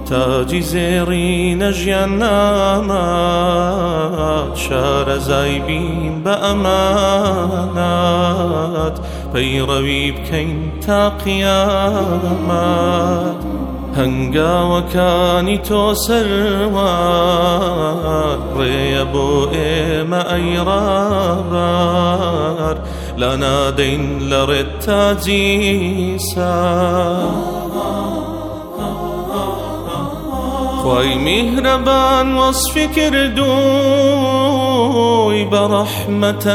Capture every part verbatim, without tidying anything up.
تاجی زێڕینە ژیان نامات شارەزای بین بە ئەمانات پەیڕەوی بکەین تا قیامەت هەنگاوەکانی تۆ سەروار ڕێیە بۆ ئێمە ئەی ڕابار لا نادەین لە ڕێت تاجی سار خوای میهرەبان وەصفی کردووی بەڕەحمەتە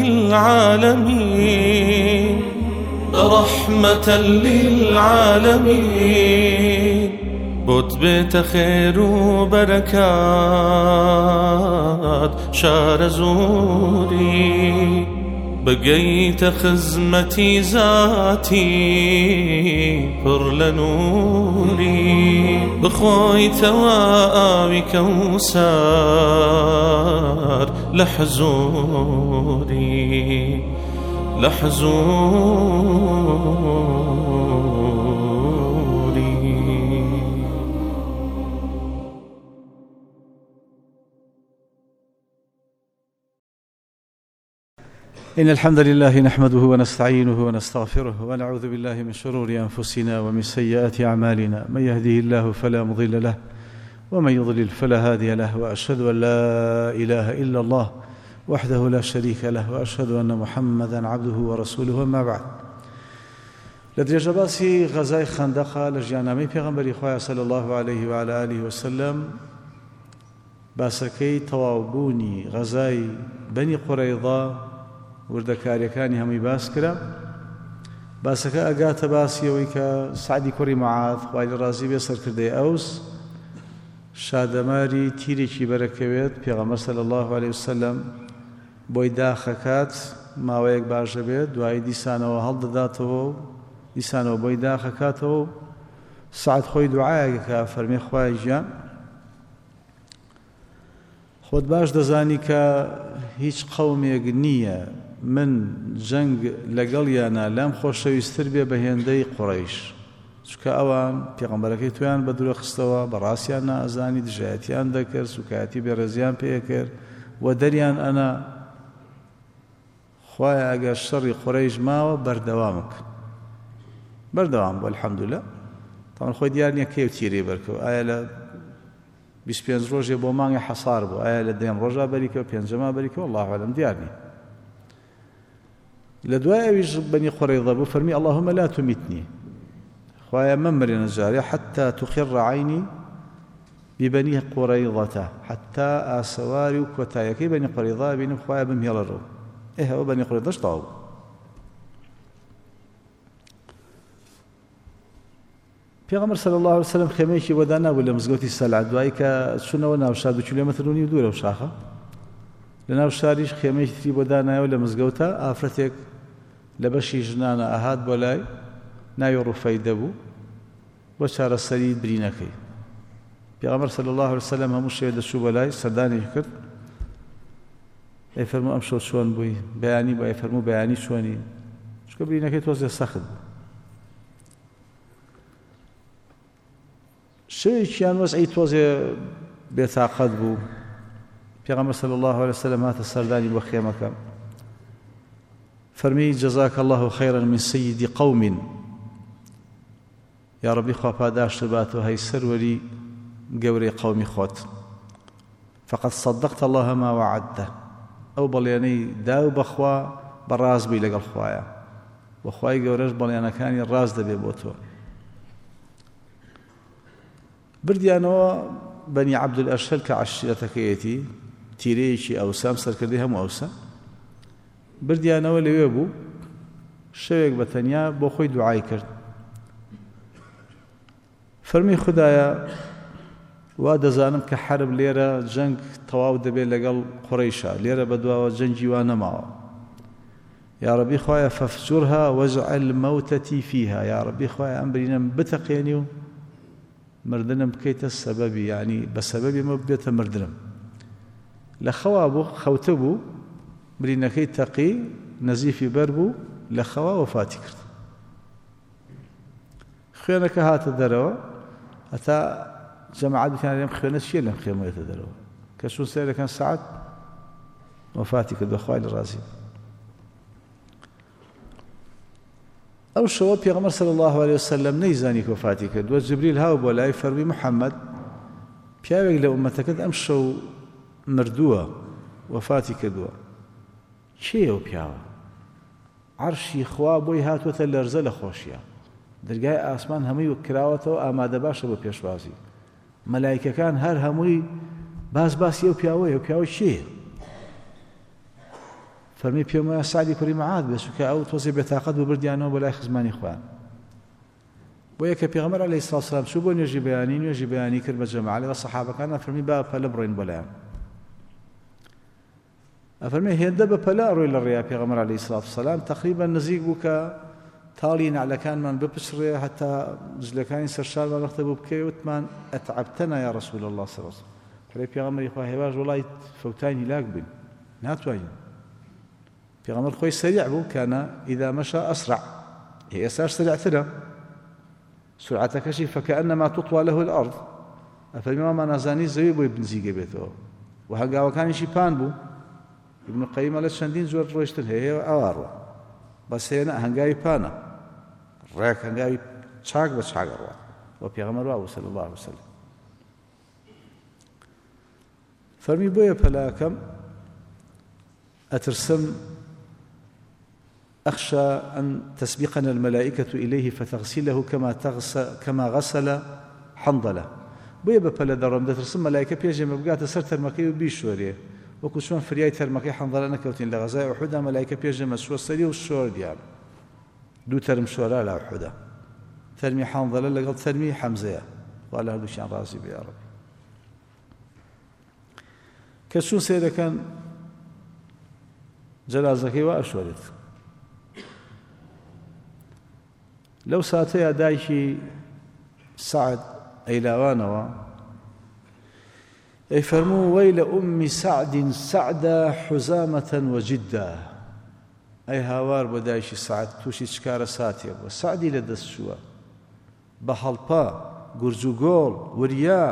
للعالەمین بەڕەحمەتە للعالەمین بۆت بێتە خێر و بەرەکات شارە زووری بگەیتە خزمەتی زاتی پڕ لە نووری بخۆیتەوە ئاوی کەوسەر لە حزووری لە حزووری. إن الحمد لله نحمده ونستعينه ونستغفره ونعوذ بالله من شرور أنفسنا ومن سيئات أعمالنا من يهده الله فلا مضل له ومن يضلل فلا هادي له وأشهد أن لا إله إلا الله وحده لا شريك له وأشهد أن محمدا عبده ورسوله أما بعد لدرجة باسي غزاي خندقة لجيانامي پیغمبري خواه صلى الله عليه وعلى آله وسلم باسكي تواوبوني غزاي بني قريظة وردەکاریەکانی هەمووی باس کرا باسەکە ئەگاتە باسیەوەی کە سعدی کوڕی معاذ خوای لە ڕازی بێ سەرکردەی ئەوس شادەماری تیرێکی بەرەکەوێت پێغەمبەر صلی الله عليه وسلم بۆی داخەکات ماوەیەک باشە بێت دوای دیسانەوە هەڵدەداتەوە و دیسانەوە بۆی داخەکاتەوە سعد خۆی دوعایەکە فەرمێ خوای ژیان خۆت باش دەزانی کە هیچ قەومێک نییە من جەنگ لەگەڵیانە لام خۆشەویستتر بێ بە هێندەی قوڕەیش چونکە ئەوان پێغەمبەرەکەی تویان بە دوورە خستەوە بەڕاستیان نائەزانی دژایەتیان دەکرد سوکایەتی بێڕێزیان پێکرد و دەریان ئەنا خوایە ئەگەر شەڕی قوڕەیش ماوە بەردەوامک بەردەوام بوو الحەمدولە تاوان خۆی دیار نییە کێو تیرێ بەرکەوە ئایا لە بیست و پێنج ڕۆژێ بۆ مانگی حەسار بوو ئایا لە دەیەم ڕۆژا بەریکەوە پێنجەما بەریکەوە والله ئەعلەم دیار نییە لە دوای ئەویش بەنی قوڕەیظە بوو فەرمی اللهم لا تمتني خوایە مەمرێنە جارێ حتى تقر عيني ببني قريظة حتى ئاسەواری و کۆتایەکەی بەنی قوڕەیظە بینم خوایە بمهێڵەرەوە ئێ هەوە بەنی قوڕەیظەش تەواو بوو پێغەمبەر صلی الله عليه وسلم خێمەیەکی بۆ دانابوو لە مزگەوتی سەلع دوایی کە چوونەوە ناو شار دو کیلۆمەتر و نیو دوورە و شاخە لە ناو شاریش خێمەیەکی تری بۆ دانایەوە لە مزگەوتە ئافرەتێک لە بەشی ژنانە ئاهات بۆ لای ناوی ڕوفەی دەبوو بۆ چارەسەری برینەکەی پێغەمبەر صلی الله عليه وسلم هەموو شەوێ دەچوو بۆ لای سەردانێکی کرد ئەی فەرموو ئەم شەو چۆن بووی بەیانی بە ئەی فەرموو بەیانی چۆنی چونکە برینەکەی تۆزێ سەخت بوو شەوێکیان وەزعی تۆزێ بێتاقەت بوو پێغەمبەر صلی الله عليه وسلم هاتە سەردانی بۆ خێمەکە فەرمی جەزاک الله خەیرا من سەیدی قەوم یا ڕەبی خوا پاداشت باتەوە هەی سەروەری گەورەی قەومی خۆت فقد صدقت الله ما وعدته ئەو بەڵێنەی دا و بەخوا بەڕاز بووی لەگەڵ خوایە و خوای گەورەش بەڵێنەکانی ڕاز دەبێ بۆ تۆ بردیانەوە بەنی عەبدولئەشهەل کە عەشیرەتەکەیەتی تیرەیەکی ئەوسام سەرکردەی هەموو ئەوسە بردیانەوە لەوێ بوو شەوێک بە تەنیا بۆ خۆی دوعای کرد فەرمی خودایە وا دەزانم کە حرب لێرە جەنگ تەواو دەبێت لەگەڵ قوڕەیشە لێرە بەدواوە جەنگی وا نەماوە یا ڕەبی خوایە فەفجورها وەجعل مەوتەتی فیها یا ڕەبی خوایە ئەم برینەم بتەقێنی و مردنم بکەیتە سەبەبی یعنی بە سەبەبی مە بێتە مردنم لە خەوا بوو خەوتە بوو برینەکەی تەقی نەزیفی بەر بوو لە خەوا وەفاتی کرد خوێنەکە هاتە دەرەوە هەتا جەماعەت بتیان لێم خوێنە چییە لەم خێمەیەتە دەرەوە کە چوون سەیرەکەن سەعەد وەفاتی کردووە خوای لە ڕازی ئەو شەوە پێغەمبەر صلی الله علیه وسلم نەیزانی کە وەفاتی کردووە جبریل هاو بۆ لای فەرمی محەممەد پیاوێک لە ئومەتەکەت ئەم شەو مردووە وەفاتی کردووە کێیە ئەو پیاوە عەرشی خوا بۆی هاتووەتە لەرزە لە خۆشیە دەرگای ئاسمان هەمووی کراوەتەوە ئامادە باشە بۆ پێشوازی مەلایکەکان هەر هەمووی باس باسی ئەو پیاوەیە ئەو پیاوە چییە فەرمی پێم وایە سعدی کوڕی مەعاد بێ چونکە ئەو تۆزێ بێتاقەت ببردیانەوە بۆ لای خزمانی خۆیان بۆ یەکە پێغەمبەر عەلەیهی سڵاو وسەلام چوو بۆ نوێژی بەیانی نوێژی بەیانی کرد بە جەماعە لەگەڵ سەحابەکانە فەرمی با پەلە بڕۆین بۆلایەن ئەفەرمێ هێندە بە پەلە ئەڕۆی لە ڕێیا پێغەمبەر عەلەیهی سڵاو وسەلام تەقریبەن نزیک بوو کە تاڵی نعلەکانمان بپشڕێ هەتا جلەکانی سەرشارمان وەختە بوو بکەوێ وتمان ئەتعەبتەنا یا ڕەسوول الله صلی الله علیه وسلم فەرمی پێغەمبەری خوا هێواش وەڵای فەوتانی لاک بووین ناتوانین پێغەمبەر خۆی سەریع بوو کانە ئیدا مەشا ئەسرع ئێستاش سەریعترە سرعەتەکەشی فەکەئەنەما تطوى له الأرض ئەفەرمی وەمان نازانی زەوی بۆی بنزیگە بێتەوە و هەنگاوەکانیشی پان بوو ابن القەیمە لە چەندین زۆر ڕۆیشتن هەیە ئەوارڕە بەس هێنە هەنگاوی پانە ڕێک هەنگاوی چاک بە چاگەڕوە وە پێغەمبەر وا صلی الله علیه وسلم فەرمی بۆیە پەلاکەم ئەترسم أخشى أن تسبقنا الملائكة إليه فتغسله كما تغسل كما غسل حنظلة بۆیە بە پەلە دەڕۆم دەترسم مەلایکە پێشێمە بگاتە سەر تەرمەکەی و بیشۆرێ وەکو چۆن فریای تەرمەکەی حەنظەلە نەکەوتین لە غەزای ئوحودا مەلایکە پێشێمە سووەسەری و شۆردیان دوو تەرم شۆرا لە ئوحودا تەرمی حەنظەلە لەگەڵ تەرمی حەمزەیە خوا لە هەردووشیان ڕازی بێ یا ڕەبی کە چوون سەیرەکەن جەنازەکەی وا ئەشۆرێت لەو ساتەیە دایکی سعد ئەیلاوانەوە ئەی فەرموو وەیلە ئومی سعد سعدە حوزامەتەن وەجدە ئەی هاوار بۆ دایکی سعد تووشی چکارە ساتێ بووە سعدی لە دەست چووە بە هەڵپا گورج و گۆڵ وریا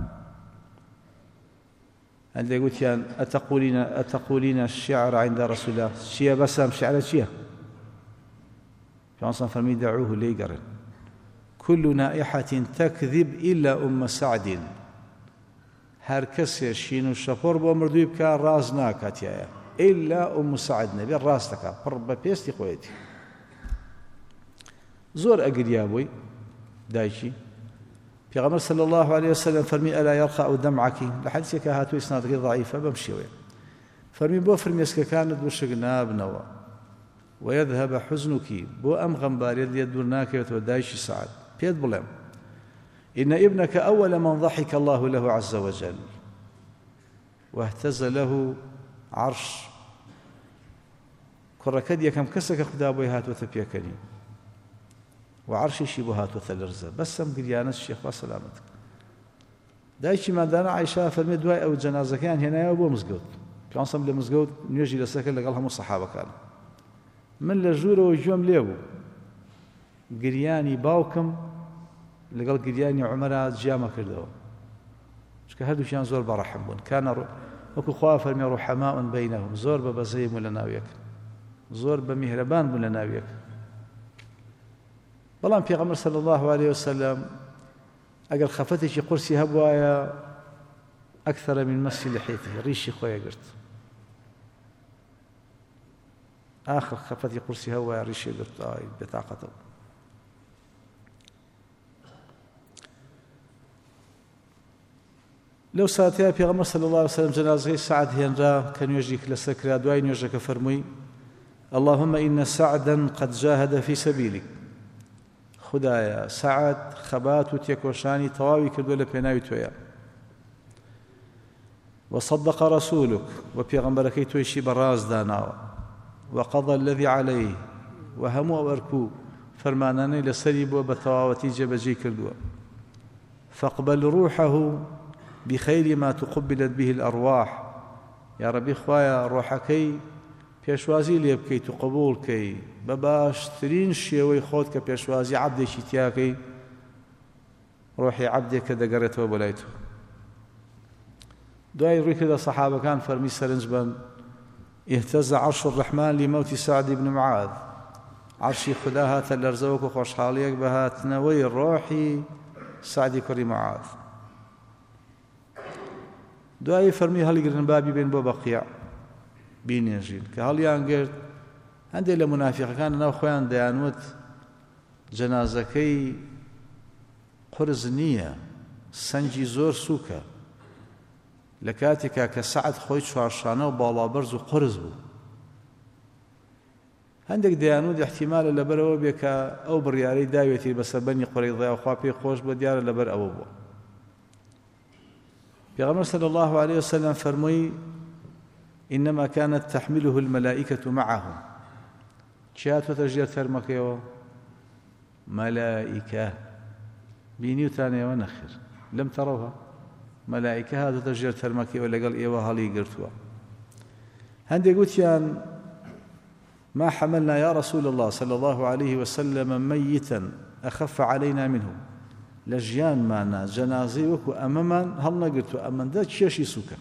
هەندێک گوتیان ئەتەقولینە الشعر عند رسول الله چییە بەسام شعرە چییە فانصا فرمي دعوه ليقرن كل نائحة تكذب إلا أم سعد هر كسي شين الشفور بومردوي بكا راز ناكات يا إلا أم سعد نبي الراس تكا قرب بيستي خويتي زور أقريابوي دايشي في غمر صلى الله عليه وسلم فرمي ألا يرخأ دمعك لحديثك هاتو إسناد غير ضعيفة بمشيوي فرمي بو فرمي اسكا كانت وشقنا بنوا ويذهب حزنك بو أم غنباري اللي دورناك وتودايش سعد بيد بلم إن ابنك أول من ضحك الله له عز وجل واهتز له عرش كركد يكم كسك خدا بو هات وثبيكني وعرشي شي بو هات وثلرزه بس ام قريانه الشيخ وسلامتك دايشي ما دانا عائشة فرمي دواي أو جنازة كان هنا أبو مزقود كان صم لمزقود نيجي لسكن لقالهم الصحابة كانوا من لجورة وجوم ليبو قرياني باوكم لقال قرياني عمرها جامع كردو شك هادو شان زور برحمون كان وكو خوافر من رحماء بينهم زور ببزي مولناويك زور بمهربان مولناويك بلان في غمر صلى الله عليه وسلم أقل خفتش قرسي هبوايا أكثر من مس لحيته ريشي خويا قرت آخر خفتي قرسي هبوايا ريشي قرت آي بطاقته لو ساتيا في غمر صلى الله عليه وسلم جنازه سعد هنرا كان يجيك لسكرا دواين يجيك فرمي اللهم إن سعدا قد جاهد في سبيلك خدايا سعد خبات وتيكوشاني تواوي كردو لبيناوي تويا وصدق رسولك وبيغمبركي تويشي براز داناوا وقضى الذي عليه وهموا واركو فرماناني لسريب وبتواوتي جبجي كردو فاقبل روحه بخير ما تقبلت به الأرواح يا ربي خوايا روحكي پێشوازی لێ بکەیت و قبولکەی بە باشترین شێوەی خۆت کە پێشوازی عەبدێکی تیاکەی ڕۆحی عەبدێک کە دەگەڕێتەوە بۆ لای تۆ. دوای ڕووی کردە سەحابەکان فەرمی سەرنج بن اهتز عرش الرحمن لموت سعد بن معاذ، عرشی خدا هاتە لەرزە وەکو خۆشحاڵیەک بە هاتنەوەی ڕۆحی سعدی کوڕی معاذ. دوای فەرمی هەڵیگرن بابی بێن بۆ بەقیع بینێژین، کە هەڵیان گرت هەندێک لە منافقەکان ناو خۆیان دەیانوت جەنازەکەی قورس نییە، سەنگی زۆر سووکە، لە کاتێکا کە سەعد خۆی چوارشانە و باڵابەرز و قورس بوو. هەندێک دەیانوت احتیمالە لەبەرەوە بێ کە ئەو بڕیارەی داوێتی بەسەر بەنی قوڕەیضە خوا پێی خۆش بە دیارە لەبەر ئەوە بووە. پێغەمبەر صلی الله عليه وسلم فەرمووی إنما كانت تحمله الملائكة معهم. چیاتوەتە ژێر تەرمەکەیەوە؟ مەلائیکە. بینیوتانەوە نەخێر لەم تەڕەوها مەلائیکە هاتوتە ژێر تەرمەکەیەوە لەگەڵ ئێوە هەڵی گرتووە. هەندێک گوتیان ما حملنا يا رسول الله صلى الله عليه وسلم ميتا أخف علينا منه. لجيان معنا جنازي وكو أمامان هل نقرتو أمان دا تشيشي سوكا.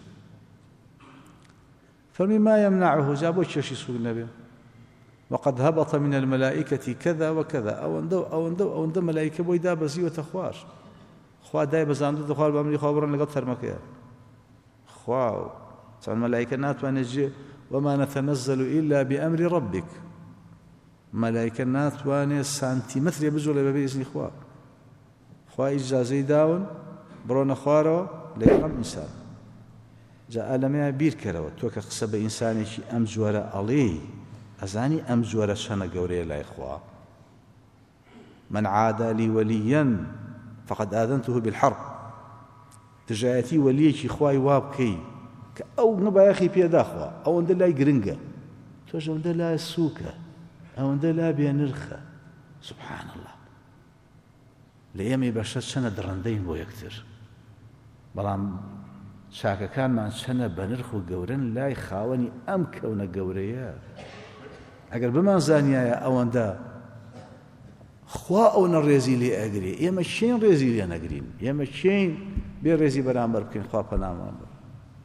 فمن ما يمنعه جابو تشيشي سوك النبي وقد هبط من الملائكة كذا وكذا أو اندو أو اندو أو اندو ملائكة بوي دا بزي وتخوار خوا داي بزاندو دخوار بأمري خوابران لقد ترمكيا خواو تعالى الملائكة نات ونجي وما نتنزل إلا بأمر ربك. ملائكة نات واني سانتيمتر يبزوا لبابي إذن إخوة خوا إجازي داون برون خوارو ليقام إنسان جاء لما بير كروا توك قصب إنساني شي أم جوارا عليه أزاني أم جوارا شانا قوري لا إخوة. من عاد لي وليا فقد آذنته بالحرب. تجايتي وليك إخواي وابكي ئەو نەبا یاخی پێداخوا ئەوەندە لای گرنگە تۆش ئەوەندە لای سووکە ئەوەندە لا بێنرخە. سبحان الله لە ئێمەی بەشە چەنە دڕندەین بۆ یەکتر، بەڵام چاکەکانمان چەنە بەنرخ و گەورن لای خاوەنی ئەم کەونە گەورەیە. ئەگەر بمان زانیایە ئەوەندە خوا ئەو نەڕێزی لێ ئەگرێ، ئێمە چێن ڕێزی لێ نەگرین، ئێمە چێن بێ ڕێزی بەرامبەر بکەین. خوا پەنامان بە.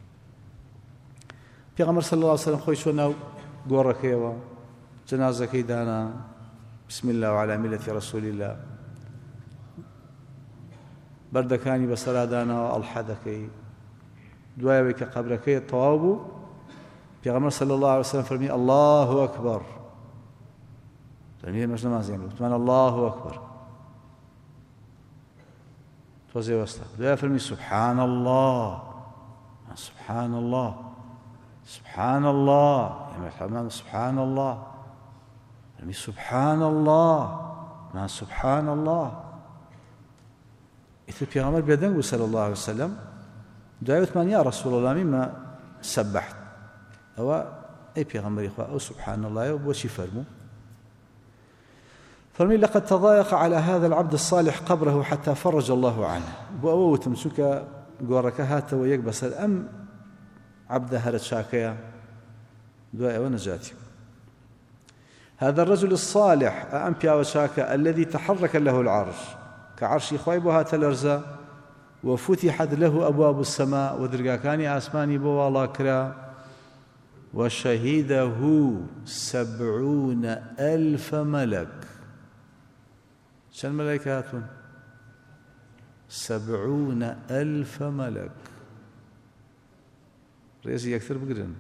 پێغەمبەر صلی الله علیه وسلم خۆی چۆن ناو گۆڕەکەیەوە جەنازەکەی دانا بسم الله وعلى ملة رسول الله، بەردەکانی بەسەرا داناوە ئەڵحەدەکەی. دوایەوەی کە قەبرەکەی تەواو بوو پێغەمبەر صلی الله عليه وسلم فەرمی الله ئەکبەر. دەمێ مەش نەمازیان گوتمان الله ئەکبەر تۆزێ وەستا. دوایە فەرمی سبحان الله سبحان الله سبحان الله يا مرحبا سبحان الله يعني سبحان الله ما سبحان الله. إذا پیغمبر بيدنگو صلى الله عليه وسلم دعوت من يا رسول الله مما سبحت أو أي پیغمبر إخوة أو سبحان الله وشي فرمو فرمي لقد تضايق على هذا العبد الصالح قبره حتى فرج الله عنه. بأوو تمسك قورك هات ويكبس الأم عبد هرت شاكيا دعاء ونجاتي. هذا الرجل الصالح أمبيا وشاكا الذي تحرك له العرش كعرش خايبها تلرزا وفتحت له أبواب السماء ودرقاكاني آسماني بوالا كرا وشهده سبعون ألف ملك. شن ملائكة سبعون ألف ملك. رئيسي يكثر بقرن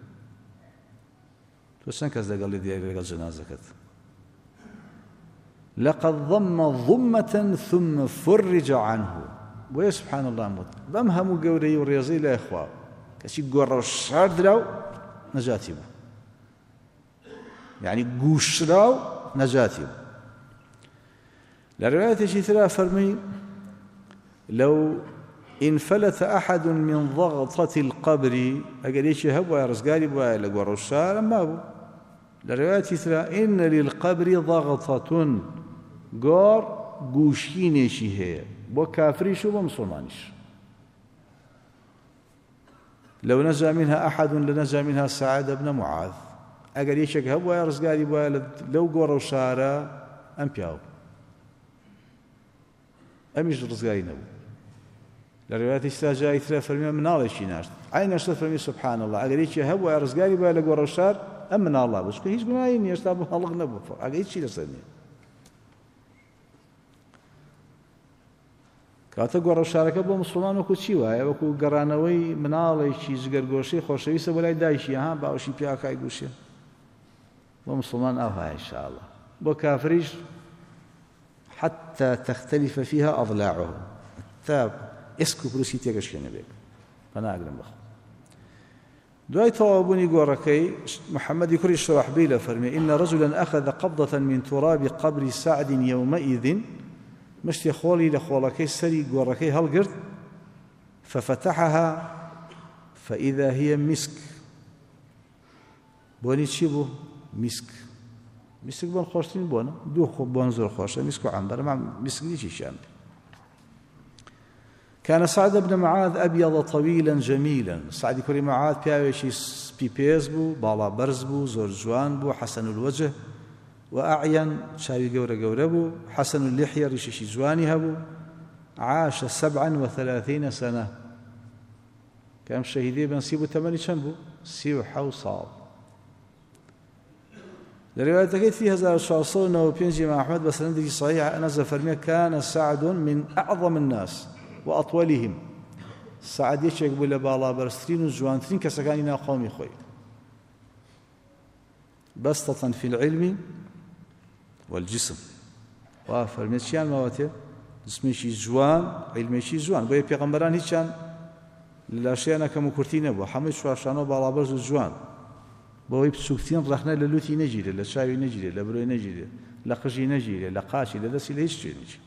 توشن كذا قال لي دي قال جنازكت لقد ضم ضمة ثم فرج عنه. ويا سبحان الله موت بمهم قوري ورياضي لا إخوة كشي قرر الشرد لو نجاتي بو يعني قوش لو نجاتي بو. لرواية شي ثلاثة فرمي لو انفلت أحد من ضغطة القبر أقل إيش هبوا رزقالي بوا لقوا الشارع ما بو. لرواية ثلاثة إن للقبر ضغطة قار قوشين شي هي وكافريش ومسلمانش. لو نجا منها أحد لنجا منها سعد بن معاذ أقل إيش هبوا رزقالي بوا لو قوا الشارع أم بياو أميش رزقالي نبو لروايات استاجاي ترى فرمي من الله شي ناشت عين اشت فرمي سبحان الله اگر هيك هو ارزقاري بالا غور الشار امن الله بس هيك ما ين يشتاب خلق نبو اگر هيك شي لسني كاتا غور الشار كبو مسلمان وكو شي واي وكو غرانوي من الله شي زغرغوشي خوشويس بلاي دايشي ها باوشي بياكاي غوشي ومسلمان اوها ان شاء الله بو كافريش حتى تختلف فيها اضلاعه تاب اسكو بروسي تيغشكنه بك انا اقرم بخ دوای توابوني غوركي محمد يكري الشرحبيل فرمي ان رجلا اخذ قبضه من تراب قبر سعد يومئذ مشتي خولي لخولكي سري غوركي هلقرد ففتحها فاذا هي مسك بوني تشيبو مسك مسك بون خوشتين بونا دو خو بون زور خوش مسك وعنبر مع مسك دي شيشان كان سعد بن معاذ أبيض طويلا جميلا سعد كريم معاذ بياوشي بيبيز بو بالا برز بو زور جوان بو حسن الوجه وأعين شاوي قورة قورة بو حسن اللحية ريشي جواني هبو عاش سبعا وثلاثين سنة كان شهيدي بن سيبو تماني شنبو سيو حو صاب لرواية تكيت فيها زار الشعصون وبينجي مع أحمد بس عندي صحيح نزل فرمية كان سعد من أعظم الناس وأطولهم سعد يشك بولا بالا برسترين وجوانترين كسكاننا قومي خوي بسطة في العلم والجسم وفرميتشيان مواتي جسمي شي جوان علمي شي جوان بويا بيغمبران هيتشان للاشيانا كمكورتين ابو حمد شواشانو بالا برز جوان بويا بسوكتين رحنا للوتي نجيري لشاوي نجيري لبروي نجيري لقجي نجيري لقاشي لدسي ليش نجي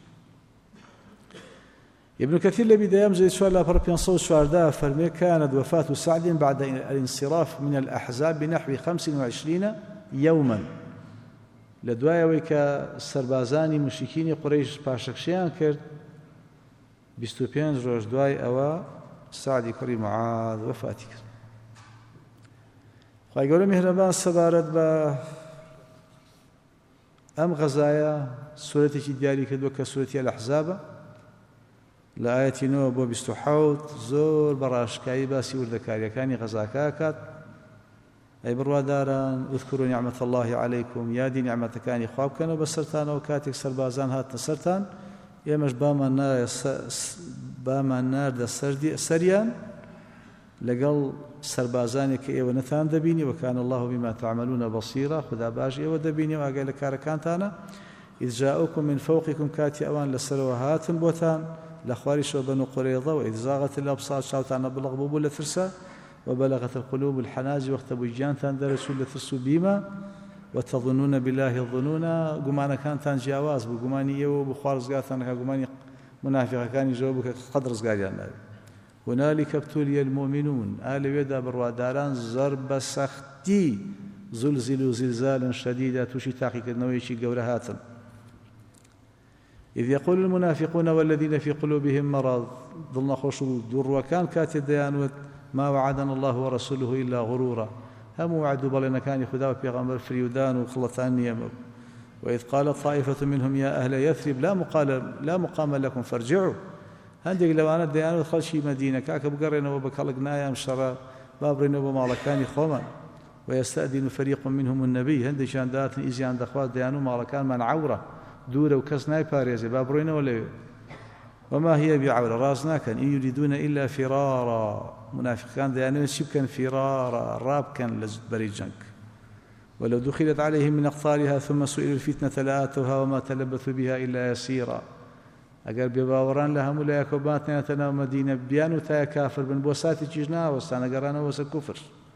ابن كثير لبداية مزيد سؤال لابر بينصو شواردا فرمي كانت وفاة سعد بعد الانصراف من الأحزاب بنحو خمس وعشرين يوما لدوايا ويكا سربازاني مشركين قريش باشكشيان كرد بيستو بينج روش دواي أوا سعد كري معاذ وفاتك خواهي قولوا مهربان سبارد با أم غزايا سورة ديالي كدوا كسورة الأحزاب لآية نوع بو بستحوت زور براشكاي باسي وردكاريكاني غزاكاكات أي برواداران اذكروا نعمة الله عليكم يا دي نعمة كاني خواب كانوا بسرتان وكاتك سربازان هات نسرتان يمش باما النار باما النار دا سردي سريان لقل سربازاني كأي ونثان دبيني وكان الله بما تعملون بصيرا خدا باجي ودبيني وقال كاركانتانا إذ جاءوكم من فوقكم كاتي أوان لسروهات بوتان لأخوارش وبنو قريظة وإذ زاغت الأبصار شاوتانا بالغبوب لثرسا وبلغت القلوب الحناجر وقت بجان تندرسوا لثرسوا بيما وتظنون بالله الظنون قمانا كان تنجاواز بقماني يو بخوار زقاتنا قماني منافقة كان يجاوبك قدر زقاتنا هنالك ابتلي المؤمنون آل ويدا برواداران زرب سختي زلزلوا زلزالا شديدا توشي تاقي كدنويشي قورهاتا إذ يقول المنافقون والذين في قلوبهم مرض ظلنا خوشوا دور وكان كات الديان ما وعدنا الله ورسوله إلا غرورا هم وعدوا بلنا كان خدا بيغمبر فريودان وخلطان يمو وإذ قال طائفة منهم يا أهل يثرب لا مقال لا مقام لكم فارجعوا هندق لو أنا الديان ودخل شي مدينة كاك بقرنا وبكالقنا يا مشرا بابرنا ومالكان خوما ويستأذن فريق منهم النبي هندي شان دات إزيان دخوات ديانو مالكان من عورة دورة وكسناي باريزي بابروينا ولا وما هي بعورة راسنا كان إن يريدون إلا فرارا منافق كان ديانو شب كان فرارا راب كان لزبريجنك ولو دخلت عليهم من أقطارها ثم سئلوا الفتنة لآتوها وما تلبثوا بها إلا يسيرا أقل بباوران لهم ولا يكوباتنا يتناو مدينة بيانو تايا كافر بن بوساتي جيجنا وستانا قرانا وسا كفر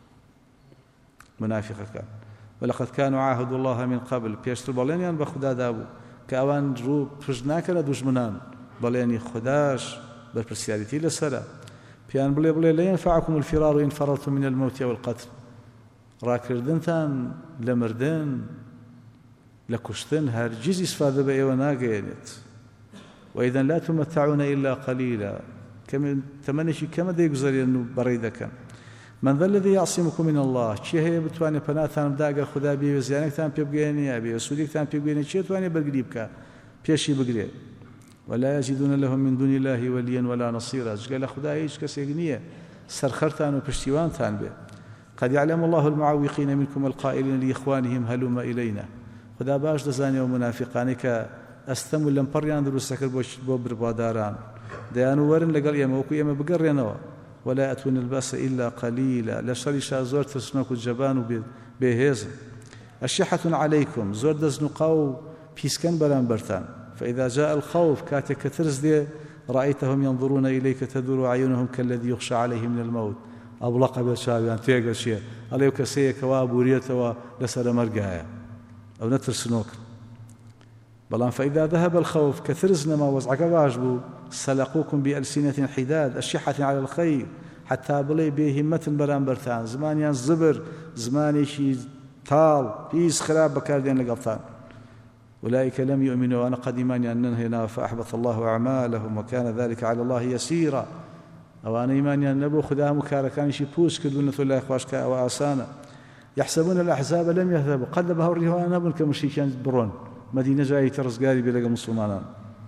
منافق كان ولقد كانوا عاهدوا الله من قبل بيشتر بلين بخدا دابو كأوان رو پشناك لدجمنان بلين خداش بالبرسياليتي لسرا بيان بلي بلي لا ينفعكم الفرار إن فررتم من الموت والقتل راكردن ثان لمردن لكشتن هرجز استفادة بأيوناقينت وإذا لا تمتعون إلا قليلا كم تمنشي كما دي يقزر أنه بريدة كان من ذا الذي يعصمكم من الله چه هي بتواني پناهتان بداگه خدا بي وزيانك تان پي بگيني ابي وسوديك تان پي بگيني چه تواني برگري بك پيشي بگري ولا يجدون لهم من دون الله وليا ولا نصيرا قال خدا هيش كسيغنيه سرخرتان وبشتيوانتان به قد يعلم الله المعوقين منكم القائلين لإخوانهم هلم إلينا خدا باش دزاني ومنافقانك أستموا لم بريان دروسك بو برباداران ديانو ورن لقال يما وكو يما بقرينوا ولا أتون البأس إلا قليلا لشري شازور تسنوك الجبان بهيز الشحة عليكم زور دزنقاو بيسكن بلان برتان فإذا جاء الخوف كاتك ترز دي رأيتهم ينظرون إليك تدور عيونهم كالذي يخشى عليه من الموت أبلق بالشابيان تيقل شيء عليك كسيه كواب وريته لسر مرقايا أو نترسنوك بلان فإذا ذهب الخوف كثرزنا ما وزعك واجبوا سلقوكم بألسنة حداد الشحة على الخير حتى بلي بهمة بران برتان زمانيان زبر زماني شي طال بيس خراب بكاردين لقبطان أولئك لم يؤمنوا وأنا قد إيماني أن ننهينا فأحبط الله أعمالهم وكان ذلك على الله يسيرا أو أنا إيماني أن نبو خدا مكاركان شي بوس كدونة الله إخواشكا أو آسانا يحسبون الأحزاب لم يهذبوا قد بها الرهوان نبن كمشيكان برون مدينة جاي ترزقاري بلغة مسلمان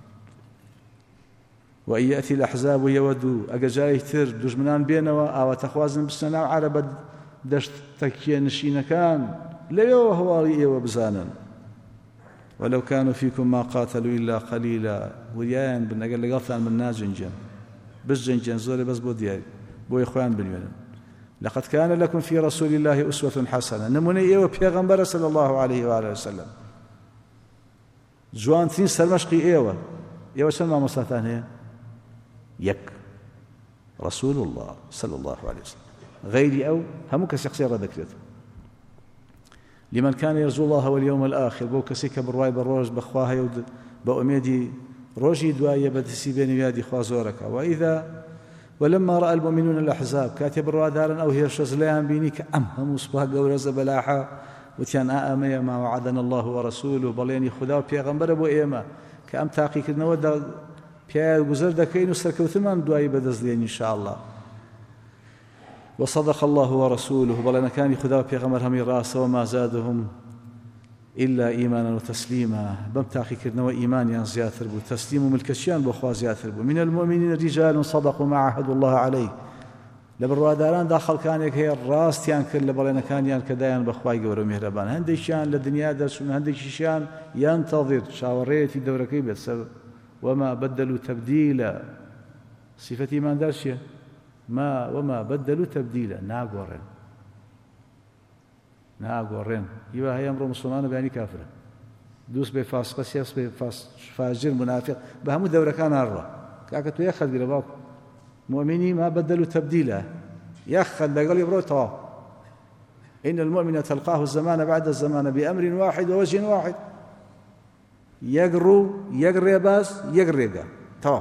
وإن يأتي الأحزاب يودوا أجاي تر دجمنان بينوا أو تخوازن بسنا عرب دشت تكي نشين كان ليو هواري وبزانا ولو كانوا فيكم ما قاتلوا إلا قليلا ويان بنقل لقطان من ناجنجن بس جنجن زوري بس بودياري بو إخوان باليمن لقد كان لكم في رسول الله أسوة حسنة نموني إيوه بيغمبر صلى الله عليه وآله وسلم جوان تين سرمشقي إيوه إيوه سلمى مصاتان هي يك رسول الله صلى الله عليه وسلم غيري أو همك شخصية ذكرته لمن كان يرجو الله واليوم الآخر بو كسيك برواي بروج بخواها يود بأميدي روجي دواية بدسي بين يادي خوازورك وإذا ولما رأى المؤمنون الأحزاب كاتب الروا دارا أو هي شزليان بينيك أم هم صبح قورز بلاحة وتيان آمية ما وعدنا الله ورسوله بليني خدا وبيغمبر أبو إيما كأم تاقيك النودة بيا وزر دكين وسركو ثمان دواية بدزلين إن شاء الله وصدق الله ورسوله بلنا كان خدا وبيغمبر هم راسه وما زادهم إلا إيمانا وتسليما بمتاخي كرنوا إيمان زياتر بو تسليم ملكشيان بأخوة زياتر بو من المؤمنين رجال صدقوا ما عهدوا الله عليه لبرواداران داخل كان هي الراس تيان كل بلنا كان يان كدايان بأخوة قورو مهربان هندي شان للدنيا درسون هندي شان ينتظر شاوريتي دوركي بس وما بدلوا تبديلا صفة إيمان درشية ما وما بدلوا تبديلا ناقورن ناقورن يبقى هي أمر مسلمان بيعني كافرة دوس بفاسقة سياس بفاس فاجر منافق بهم الدورة كان أرى كاكتو يأخذ قلباك مؤمني ما بدلوا تبديلا يأخذ لقال يبروتها إن المؤمن تلقاه الزمان بعد الزمان بأمر واحد ووجه واحد يقروا يقري باس يقريقا تمام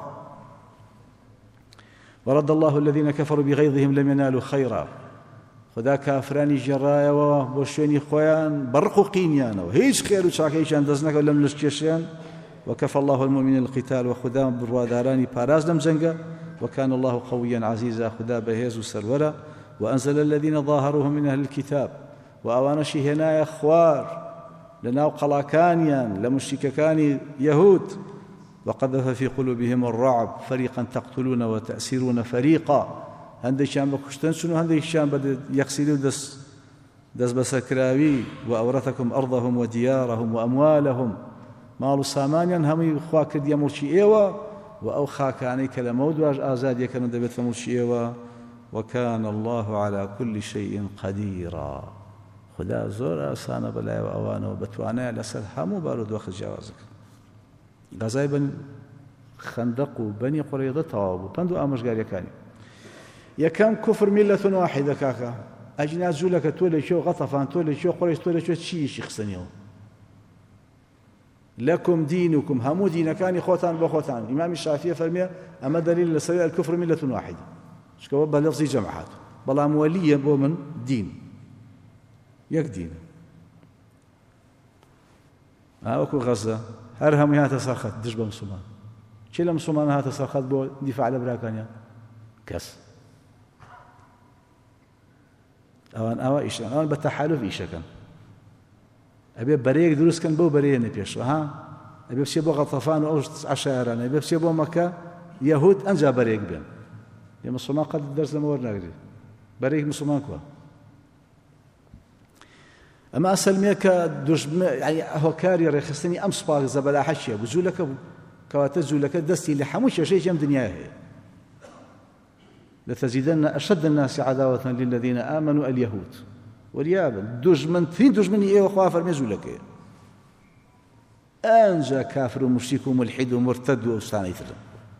ورد الله الذين كفروا بغيظهم لم ينالوا خيرا خدا كافراني جرايا وبوشوني خويان برقوا قينيانا وهيج خير وشاكيشان دزنك ولم نشكيشان وكفى الله المؤمنين القتال وخدا بالرواداراني باراز لم زنقا وكان الله قويا عزيزا خدا بهيز وسرورا وأنزل الذين ظاهروهم من أهل الكتاب وأوانشي هنا خوار لناو قلاكانيان لمشرككان يهود وقذف في قلوبهم الرعب فريقا تقتلون وتأسرون فريقا هندي شان بكشتن شنو هندي شان بد يغسلوا دس دس بسكراوي وأورثكم أرضهم وديارهم وأموالهم مالو سامانيا هم خواكد يمرشي إيوا وأو خاكاني كلمود واج آزاد يكن دبت مرشي إيوا وكان الله على كل شيء قديرا خدا زور آسان بلا وأوانه وبتوانا لسر همو بارود وقت جوازك غزاي بن خندق بني قريظة توابوا بندو آمش قال يكاني يكم كفر ملة واحدة كاكا أجناز جولك تولي شو غطفان تولي شو قريش تولي شو تشي شخصنيو لكم دينكم همو دين كان خوتان بخوتان إمام الشافعي فرمي أما دليل لسوء الكفر ملة واحدة شكوا بلفظي جمعات بلا مولية بومن دين يك دين هاوكو غزة هرهم هاتا سرخت دجبة مسلمان شيلا مسلمان هاتا سرخت بو دفاع على براكانيا كس اوان اوا ايشان اوان بتحالف ايشكن ابي بريك دروس كان بو بريني بيشو ها ئەبێ بچێ بۆ غەتەفان و ئەو عەشایرانە ئەبێ بچێ بۆ مەکە یەهود ئەنجا بەرێک بێن یە موسڵمان قەت دەرس لەمە وەرناگرێت بەرێک موسڵمان کووە ئەمە ئەسەلمێ کە هۆکاری ڕێخستنی ئەم سوپاگزە بەلاحە چییە بوو جوولەکە بوو کەواتە جوولەکە دەستی لە هەموو کێشەیەکی ئەم دنیای هەیە لتجدن أشد الناس عداوة للذين آمنوا اليهود واليابن دجمن تين دجمن إيه وخوا فرميزو لك أنجا كافر ومشرك وملحد ومرتد وأستاني ثلا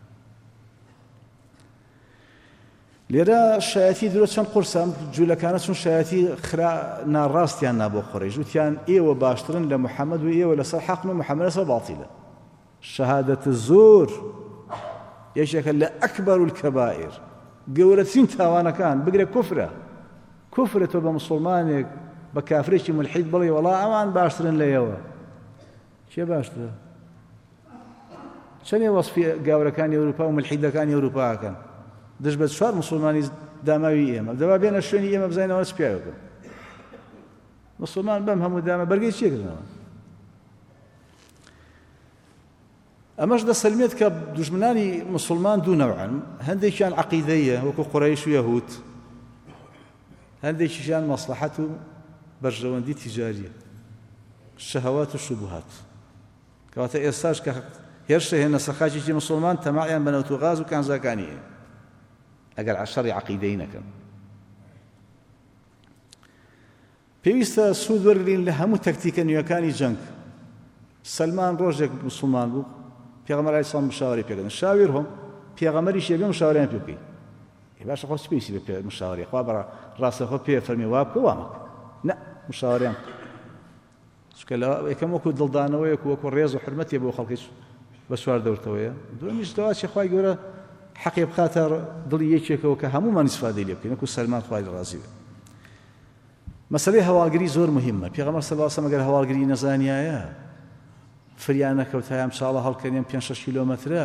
لێرە شایەتی درۆ چەند قورسام جوولەکانە چون شایەتی خرا ناڕاستیان نابۆ قڕیش وتیان ئێوە باشترن لە محەممەد و ئێوە لەسەر حەقن و محەممەد لەسەر باتیلە شەهادەتە زۆر یەکێکە لە ئەکبەر الکەبائر گەورەترین تاوانەکان بگرێ کوفرە کوفرە تۆ بە موسڵمانێک بە کافرێکی ملحید بڵێ وەڵا ئەوان باشترن لەیەوە کێ باشترە چەندێ وەسفی گاورەکانی ئەوروپا و ملحیدەکانی ئەوروپاکەن دەش بە چوار موسڵمانی داماوی ئێمە دەبا بێنە شوێنی ئێمە بزانینەوە چ پیاوەکە موسڵمان بەم هەموو دامە بەرگەی چیەکردنەوە ئەمەش دەسەلمێت کە دوژمنانی موسڵمان دوو نەوعن هەندێکیان عەقیدەیە وەکو قوڕەیش و یەهود هەندێکیشیان مەسلەحەت و بەرژەوەندی تیجاریە شەهەوات و شوبهات کەواتە ئێستاش کە هێرشە هێنە سەرخاکێکی موسڵمان تەماعیان بە نەوت و غاز و کانزاکانی هەیە ئەگەر عەشەڕی عەقیدەی نەکەن پێویستە سوود وەرگرین لە هەموو تەکتیکە نوێیەکانی جەنگ سەلمان ڕۆژێک موسڵمان بوو پێغەمبەر عەلەیهی سەلام مشاوەرەی پێکردن شاویر هەم پێغەمبەریش یەکێ مشاوەرەیان پێ بکەی باشە خۆ چ پێویستی بە مشاوەرەی خوا بەڕا ڕاستەخۆ پێ فەرمی وا بکە وا مەکە نە مشاوەرەیان چونکە یەکەم وەکو دڵدانەوەیەک وەکو ڕێز و حرمەتێ بۆ خەڵکی بە سوار دەورتەوەیە دووەمیش دەواچی خوای گەورە حەقی بخاتە دڵی یەکێکەوە کە هەمومان ئیسفادەی لێ بکەین وەکو سەلمان خوای ڕازی بێ مەسەلەی هەواڵگری زۆر مهمە پێغەمبەر صلی الله علیه و سلم ئەگەر هەواڵگری نەزانیایە فریان نەکەوتایە ئەم ساڵە هەڵکەنێن پێنج شەش کیلۆمەترە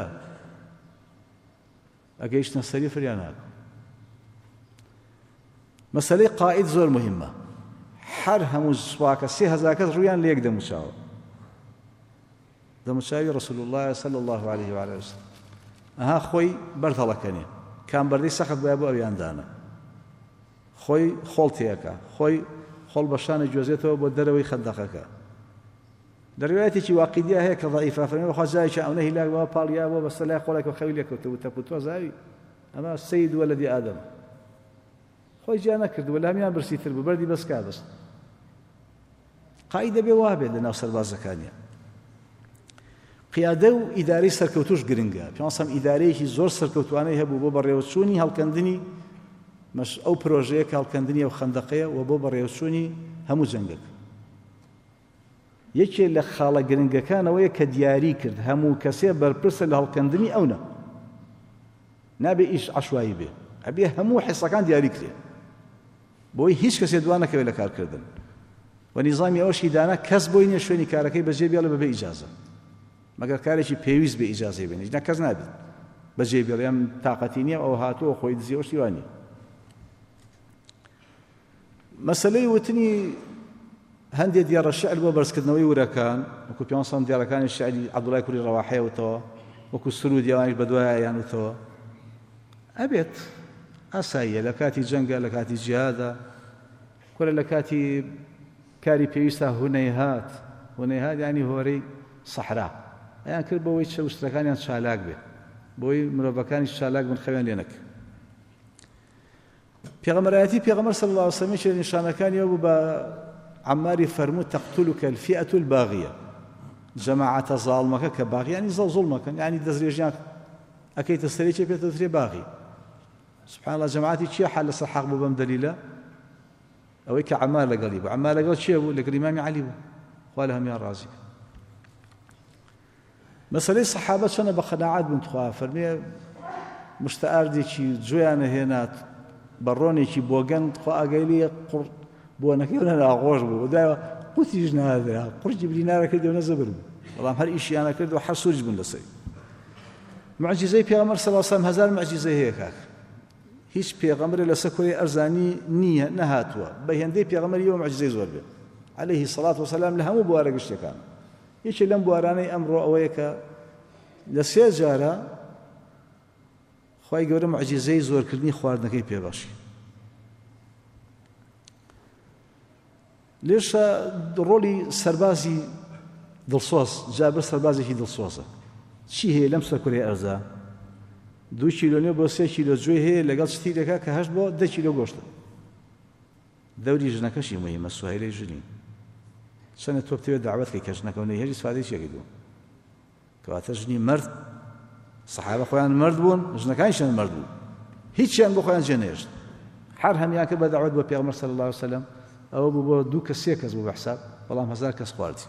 ئەگەیشتنە سەری فریان ناکەن مەسەلەی قائید زۆر مهمە هەر هەموو سوپاکە سێ هەزار کەس ڕوویان لە یەک دەموچاوە دەموچاوی ڕەسوول الله صلی الله علیه و آله وسلم ئەها خۆی بەرد هەڵەکەنێ کام بەردەی سەخت بایە بۆ ئەویان دانا خۆی خۆڵ تێیەکە خۆی خۆڵ بەشانە گوێزێتەوە بۆ دەرەوەی خەندەقەکە دەروایەتێکی واقعیدە هەیە کە ضعیفە فەرمێ بەخوا جایەکی ئەوەنە هیلاک بەوە پاڵیابەوە بەستە لای خۆڵێکەوە خەوی لێکەوتەوە تەپوتۆ زاوی ئەمە سەید وەلەدی ئادەم خۆی جیا نەکردووە لە هەمیان برسیتر بوو بەردی بەسکا بەست قائید دەبێ وا بێت لەناو سەربازەکانیان قیادە و ئیدارەی سەرکەوتوش گرنگە پێم ئیدارەیەکی زۆر سەرکەوتوانەی هەبوو بۆ بەڕێوەچوونی هەڵکەندنی ئەو پرۆژەیە کە هەڵکەندنی ئەو خەندەقەیە و بۆ بەڕێوەچوونی هەموو جەنگەک یەکێ لە خاڵە گرنگەکانەوەیە کە دیاری کرد هەموو کەسێ بەرپرسە لە هەڵکەندنی ئەونە نابێ ئیش عەشوایی بێ ئەبێ هەموو حیسەکان دیاری کرێ بۆی هیچ کەسێ دوان نەکەوێت لە کارکردن و نیزامی ئەوەشی دانا کەس بۆی نییە شوێنی کارەکەی بەجێ بێڵێ بەبێ ئیجازە مەگەر کارێکی پێویست بێ ئیجازەی بێنێ نە کەس نابێت بەجێ بێڵێ ئەم تااقەتی نییە ئەو هاتووە خۆی دزیەوە شیوانی مەسەلەی وتنی هەندێک دیارە شعر بۆ بەرزکردنەوەی ورەکان وەکو پێ سەم دیارەکانی شعری عەبدوڵای کوڕی ڕەواحەیەوتەوە وەکو سرود یاوانیش بەدوایە یانوتەوە ئەبێت ئاساییە لە کاتی جەنگە لە کاتی جیهادە کۆرە لە کاتی کاری پێویستە هونەی هات هونەی هات یانی هۆرەی سەحرا ئەیان کرد بۆەوەی چە وشترەکانیان چالاک بێ بۆی مرۆڤەکانی چالاک بن خەویان لێ نەکرد پێغەمبەرایەتی پێغەمبەر صلی الله علیه و سلم چه نیشانەکانی بوو بە عماری فەرموو تەقتولک الفئة الباغیە جەماعەتە زاڵمەکە کە باغیانی زەڵ زوڵمەکەن یعنی دەستدرێژیان ئەکەیتە سەرێکی پێتە دەترێ باغی سبحان الله جەماعەتی چییە حال لەسەر حەق بوو بەم دەلیلە ئەوەی کە عەمار لەگەڵی بوو عەمار لەگەڵ چییە بوو لەگەڵ ئیمامی عەلی بوو خوا لە هەمیان ڕازی بێ مەسەلەی سەحابە چەنە بە قەناعەت بوون خوا فەرمێ مشتەئاردێکی جوێیانە هێنات بەڕۆنێکی بۆگەن خوا ئاگای لێ قوڕ بۆنەکەی وەنە ناخۆش بوو دایوە قوتیش نادرا قورجی برینارە کردەوە نەزەبر بوو بەڵام هەر ئیشیانە کردەوە هەر سوورج بوون لەسەری معجزەی پێغەمبەر صلی الله علیه و سلم هەزار معجزەی هەیە کاک هیچ پێغەمبەرێ لەسەر کۆی ئەرزانی نییە نەهاتووە بە هێندەی پێغەمبەری ئەوە معجزەی زۆر بێ عەلەیهی سەڵات وسەلام لە هەموو بوارە گشتەکان یەکێ لەم بوارانەی ئەمڕۆ ئەوەیە کە لە سێ جارە خی گەورە معجیزەی زۆرکردنی خواردنەکەی پێبەخشی. لێشە ڕۆلی سەربازی دڵسۆز، جابر سەربازێکی دڵسۆزە. چی هەیە لەم سەرکوڕی ئەرزە؟ دوو کیلۆ بۆ سێ کیلۆ گوێ هەیە لەگەڵ شتیرەکە کە هەشت بۆ دە کیلۆ گۆشتە. دەوری ژنەکەشی مهمە، سوهەیلەی ژنی چەندە تۆ بتەوێت داوەت کەی کە ژنەکەونەی هێری سوادەی چێکی دوو کەواتە ژنی مرد، سەحابە خۆیان مرد بوون، ژنەکانیشیان مرد بوون، هیچیان بۆ خۆیان جێ نێشت. هەر هەمیان کرد بە داوەت بۆ پێغەمبەر صلی الله علیه وسلم، ئەوە بوو بۆ دوو کەس سێ کەس بوو بە حساب، بەڵام هەزار کەس خواردی.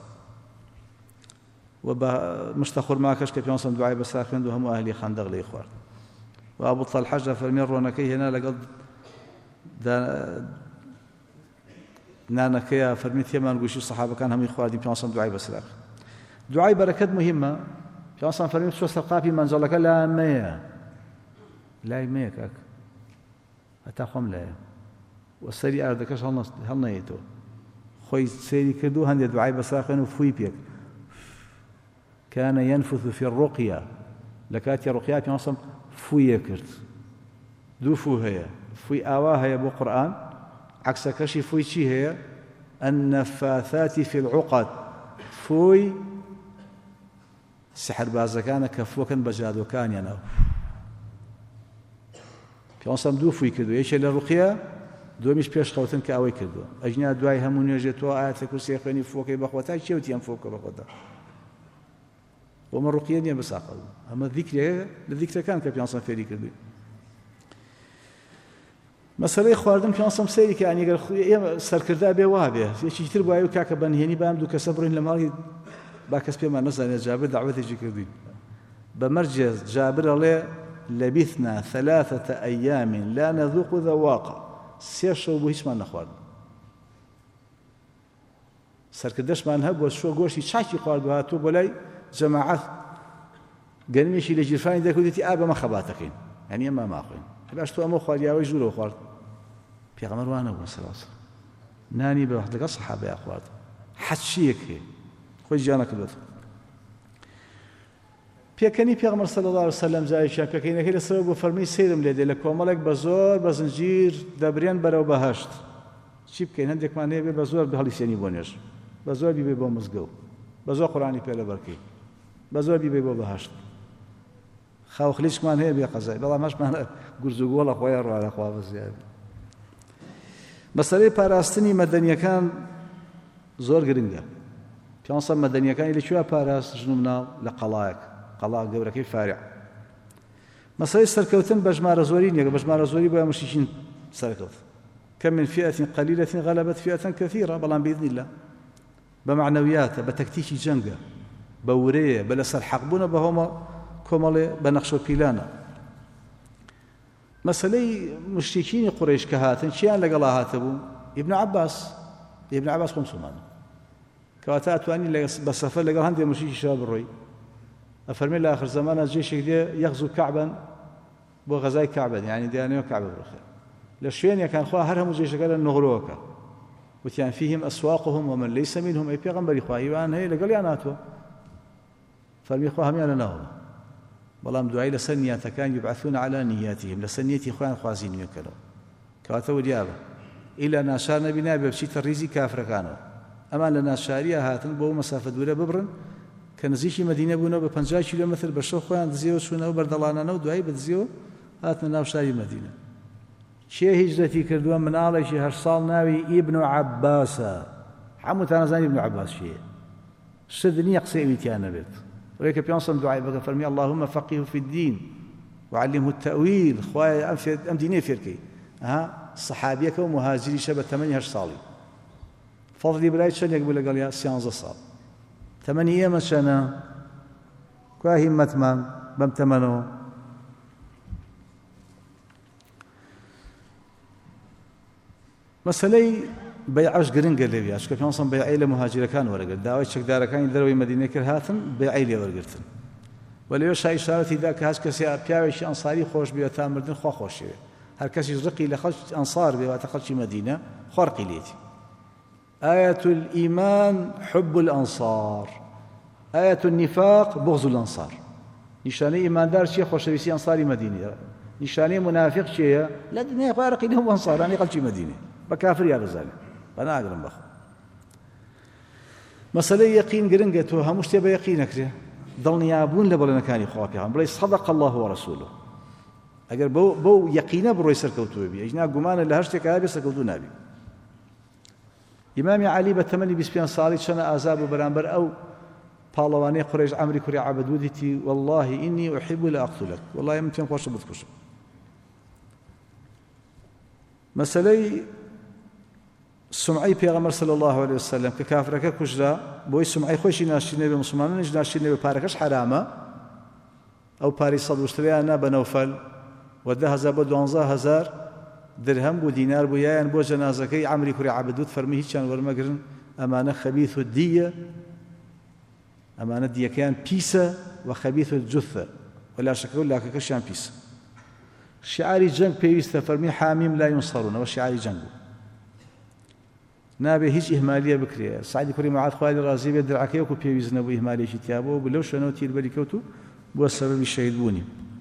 و بە مشتە خورماکەش کە پێ سەم دوعای بەسرا خوێند و هەموو ئەهلی خەندەق لێی خوارد. و ئەبوو تەلحەش دەفەرمێ ڕۆنەکەی هێنا لەگەڵ نانەکەیە، فەرمی تێمان گوشی سەحابەکان هەمووی خواردین، پێ سەم دوعای بەسرا خوێند. دوعای بەرەکەت مهمە. پێ سەم فەرمی چۆ سەرقاپی مەنجەڵەکە لا مەیە، لای مەیە کاک، هەتا خۆم لایە، و سەری ئاردەکەش هەڵ نەیەتەوە. خۆی سەیری کرد و هەندێک دوعای بەسرا خوێن و فووی پێک. كان ينفث في الرقية لكاتي رقيا في نصم فوية كرت دو فو هي فوي آوا هي بو قرآن عكس كشي فوي شي هي النفاثات في العقد فوي سحر بازكان كفوكن بجادو كان ينو في نصم دو فوي كردو ايش للرقية دو مش بيش خوتن كاوي كردو اجنا دواي همون يجتو آيات كرسي خويني فوكي بخوتا شيوتي ام فوكي بخوتا ومن رقيانية بساقه أما الذكر الذكر كان كبيانصا فيري كردوي مسألة خواردن بيانصا سيري كأن يقول سركردا بي وابه يشي تربو أيو كاكا بنهيني بام دو كسبرين لمالي باكس بيما نزل جابر دعوته يجي كردوي بمرجز جابر الله لبثنا ثلاثة أيام لا نذوق ذواقا سيشو بوهيش ما نخوارد سركرداش ما نهب وشو قوشي شاكي خوارد وهاتو بولاي جماعات قرنيشي لجرفاني دا كودتي آبا ما خباتكين يعني ما ما أخوين باش تو أمو خوارد ياوي جورو خوارد بيغمر وانا أبو صلى الله عليه وسلم ناني بوحد لقى صحابة يا أخوات حد شيك هي خوي جانا كدوت بيكني بيغمر صلى الله عليه وسلم زي شان بيكني كده سبب فرمي سيرم لدي لكومالك بزور بزنجير دبريان برو بهشت شي بكين هندك ما نبي بزور بهاليسياني بونيش بزور بيبي بومزقو بزور قرآني بيلا بركي بزور بيبي بو بهشت خاو خليش مان هي بقزاي والله ماش مان غرزو ولا خويا رو على خوا بزياد مسألة باراستني مدنيا كان زور گرنگا بيانصا مدنيا كان اللي شو باراست جنوبنا لقلايك قلاق دورك فارع مسألة سركوتن بجمار زورين يا بجمار زوري بو مشيشين سركوت كم من فئة قليلة غلبت فئة كثيرة بلان بإذن الله بمعنويات بتكتيكي جنگا بوريه بلسر حقبونا بهما كومالي بنقشو بيلانا مسألة مشركين قريش كهاتن شيئا لقلا هاتبو ابن عباس ابن عباس قم سمان كواتات واني بسفر لقال هندي مشركي شباب الروي أفرمي الله آخر زمان الجيش يغزو كعبا بو غزاي كعبا يعني ديانيو كعبا بالخير لشوين كان خواه هرهم الجيش قال النغروكا وتيان فيهم أسواقهم ومن ليس منهم أي بيغمبر إخوائي وأن هي لقال يعناتوا فرمي إخواهم يعنناهم بلام دعاي لسنيات كان يبعثون على نياتهم لسنيتي إخوان خوازين يكلوا كواتو ديابا إلا ناشار نبينا ببشيت الريزي كافر كانوا أما لنا شارية هاتن بو مسافة دولة ببرن كنزيشي مدينة بونا بپنجا كيلومتر بشو خوان دزيو شونا وبردلانا نو دعاي بدزيو هاتنا ناو شاري مدينة شي هجرتي كردوان من آلي شي هرصال ناوي ابن عباس حمو تانزاني ابن عباس شي شدني يقصي ويتيانا بيت وليك بيانصم دعاء بقى فرمي اللهم فقهه في الدين وعلمه التأويل خوايا أم ديني فيركي ها الصحابيك ومهاجري شبه ثمانية هرصالي فضلي بلاي شن يقبل قال يا سيانز الصال ثمانية أيام شنا كواهي متمان بمتمنو مسألة بيعش قرن قال لي أشكال في نصم بيعي لمهاجر كان ورقل داوي شك دار كان يدروي مدينة كرهاتن بيعي لي ورقلتن ولا يوش هاي إشارة ذاك هاش كسي بيعيش أنصاري خوش بيوتام مردن خو خوش هر كسي رقي لخش أنصار بيوتخش مدينة خرقي ليتي آية الإيمان حب الأنصار آية النفاق بغض الأنصار نشاني إيمان دار شيء خوشويسي أنصاري مدينة نشاني منافق شيء لا دنيا فارق لهم أنصار أنا قلت مدينة بكافر يا رزالي أنا أقرم بخ مسألة يقين قرنقته همش تبى يقينك ضلني يابون لبلنا كان يخاف يعني بلي صدق الله ورسوله أجر بو بو يقينا بروي سركوتو بي أجنا جمان اللي هرشتك هذا سركوتو نبي إمام علي بتمني بسبيان صالح شنا أزاب وبرامبر أو بالواني قريش عمري كري عبد وديتي والله إني أحب لأقتلك والله يمكن خوش بتكش مسألة سمعي پیغمبر صلى الله عليه وسلم ككافرك كجرا بوي سمعي خوش ناشي نبي مسلمان نج ناشي نبي باركش حرامه أو باري صد وشتريانا بنوفل وده هزار بدوانزه هزار درهم بو دينار بو يان بو جنازكي عمري كري عبدود فرمي هيچان ورمقرن أمانة خبيث الدية أمانة دية كان بيسة وخبيث الجثة ولا شك ولا كشان بيسة شعاري جنگ بيويست فرمي حاميم لا ينصرون وشعاري جنگو نابي هيج إهمالية بكرية سعيد كري معاد خوالي رازي بيدرعكي وكو بيويز نبو إهمالية شتيابو بلو شنو تير بريكوتو بو السبب الشهيد بوني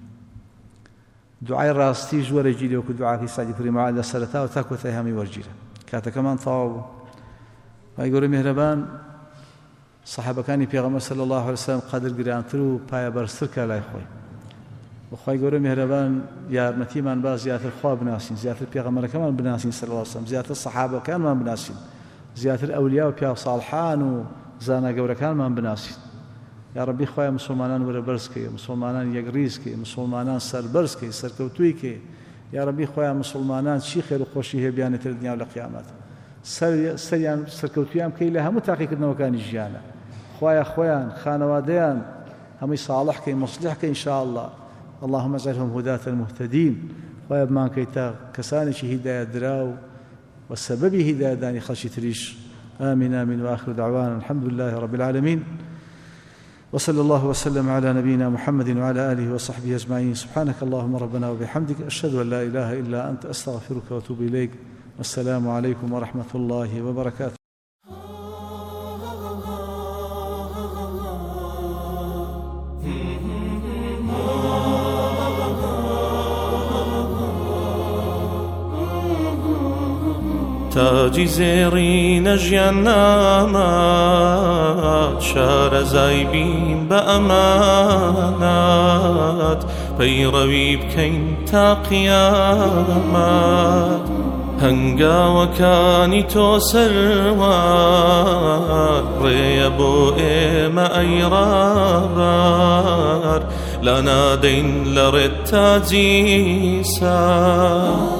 دعاء راستي جوار جيلي وكو دعاء سعيد كري معاد سرتا وتاكو ثيهامي ورجيله كاتا كمان طاو ويقول مهربان صحابة كاني بيغمر صلى الله عليه وسلم قادر قريان ترو بايا برستركا لا يخوي وخوي يقول مهربان يا متيمان باز زيادة الخواب بناسين زيادة البيغمر كمان بناسين صلى الله عليه وسلم زيادة الصحابة كان ما بناسين زيادة الأولياء وبيا صالحان وزانا قورا كان ما بناسين يا ربي خويا مسلمانان ورا برسكي مسلمانان يقريسكي مسلمانان سر برسكي سر كوتويكي يا ربي خويا مسلمانان شي خير وخوشي هي بيانة الدنيا والقيامات سر سريان سر كوتويام كي لها متاقي كدنا وكان جيانا خويا خويا خانواديان هم صالح كي مصلح كي إن شاء الله اللهم اجعلهم هداة المهتدين خويا بمان كيتا كساني شي هداية دراو والسبب هداية داني خشي تريش آمين آمين وآخر دعوانا الحمد لله رب العالمين وصلى الله وسلم على نبينا محمد وعلى آله وصحبه أجمعين سبحانك اللهم ربنا وبحمدك أشهد أن لا إله إلا أنت أستغفرك وأتوب إليك والسلام عليكم ورحمة الله وبركاته تاجی زێڕینە ژیاننامات شارە زایبین بە ئەمانات پەیڕەوی بکەین تا قیامەت هەنگاوەکانی تۆ سەروار ڕێیە بۆ ئێمە ئەی ڕابار لا نادەین لە ڕێت تاجی سار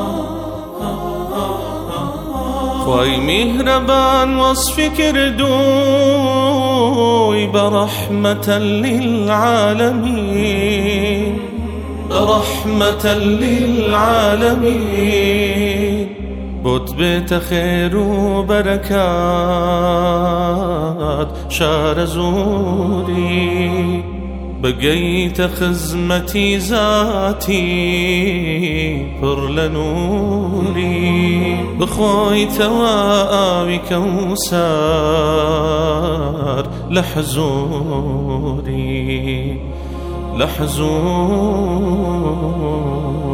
خوای مهربان وصفی کردوی برحمة للعالمين برحمة للعالمين بوت بيت خير وبركات شار زوري بقيت خزمتي ذاتي پر لنوري بخوي تواوي كوسار لحزوري لحزوري